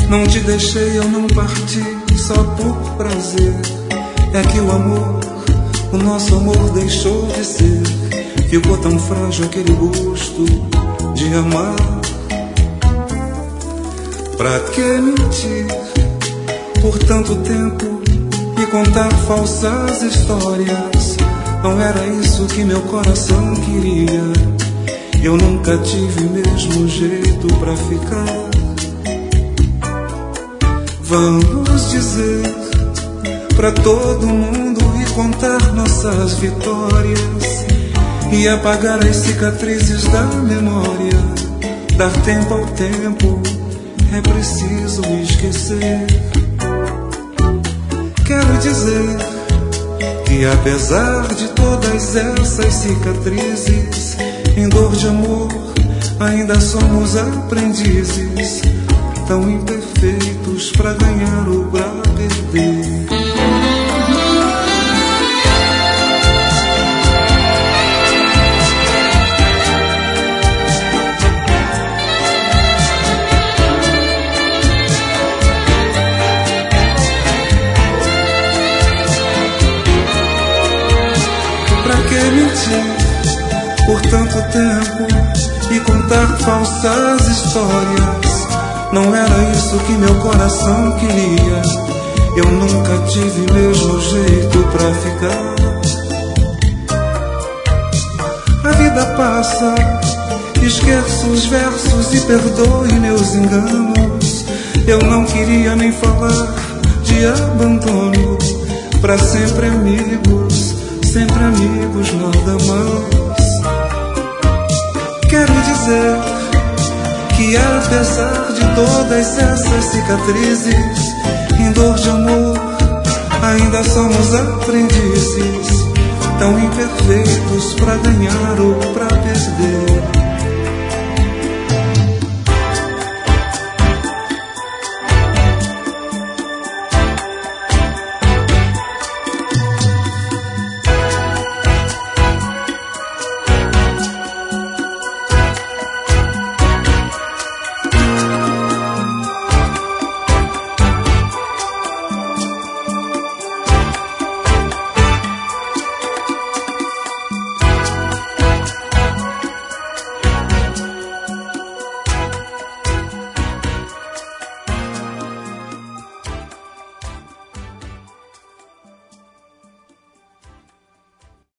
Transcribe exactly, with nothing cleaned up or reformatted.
Não te deixei, eu não parti só por prazer. É que o amor, o nosso amor deixou de ser. Ficou tão frágil aquele gosto de amar. Pra que mentir por tanto tempo e contar falsas histórias? Não era isso que meu coração queria. Eu nunca tive mesmo jeito pra ficar. Vamos dizer pra todo mundo e contar nossas vitórias e apagar as cicatrizes da memória. Dar tempo ao tempo, é preciso esquecer. Quero dizer que apesar de todas essas cicatrizes, em dor de amor ainda somos aprendizes, tão imperfeitos pra ganhar ou pra perder. Pra que mentir por tanto tempo e contar falsas histórias? Não era isso que meu coração queria. Eu nunca tive mesmo jeito pra ficar. A vida passa, esqueço os versos e perdoe meus enganos. Eu não queria nem falar de abandono. Pra sempre amigos, sempre amigos, nada mais. Quero dizer que apesar de todas essas cicatrizes, em dor de amor ainda somos aprendizes, tão imperfeitos pra ganhar ou pra perder.